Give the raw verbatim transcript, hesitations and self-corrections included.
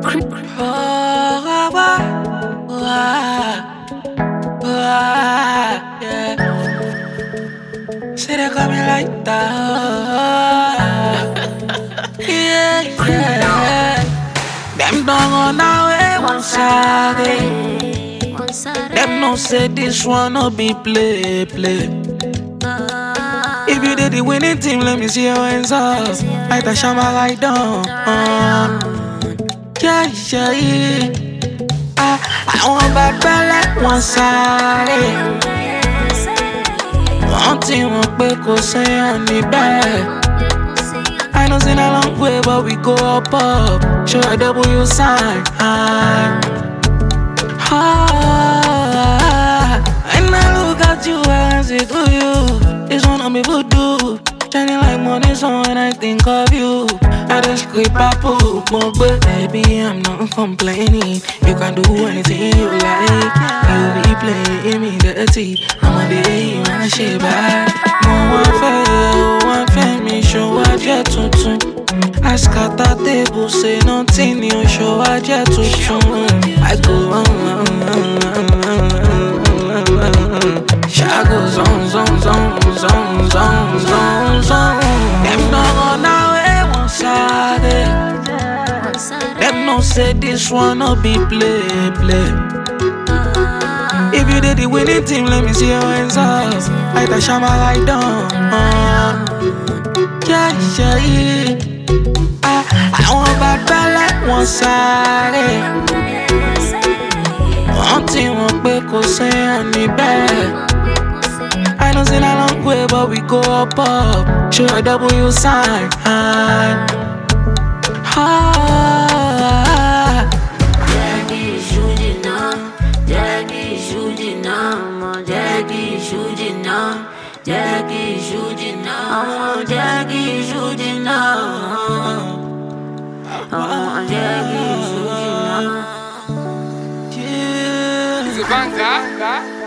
Oh, ah, ah, ah, ah, yeah. Say they call me like that. Yeah, yeah. Them don't go now, eh, one side. Them no say this one no be play, play. If you did the winning team, let me see your hands up. Like the shama right down. Uh, yeah, yeah, yeah. I, I want bad like one side. One thing won't be go say on the back. I know it's in a long way, but we go up, up. Show a W sign. Ah, ah, and I look at you and say to you, it's one of me voodoo. Shining like money, so when I think of you, I just keep a poop more, but baby, I'm not complaining. You can do anything you like. You be playing me dirty. I'm a day, man, I shit bad. No one fair, one fair, me show I jet to two. I scatter table, say nothing, you show I jet to two. I go on, on, on, on, on. Shall go zone, zone, zone, zone, zone, zone, zone. Them no go now, eh, one side. Them no say this one no be play, play. If you did the winning team, let me see your hands up. Like the shama right down. Uh, yeah, yeah, yeah. I, I want bad bad like one side. One thing won't be go say on the back. I know it's in a long way, but we go up, up. Show a W sign. Ah, ah, Jackie Judina, Jackie Judina, Jackie Judina, Jackie Judina, Jackie Judina, Jackie Judina. yeah. Is it Banza?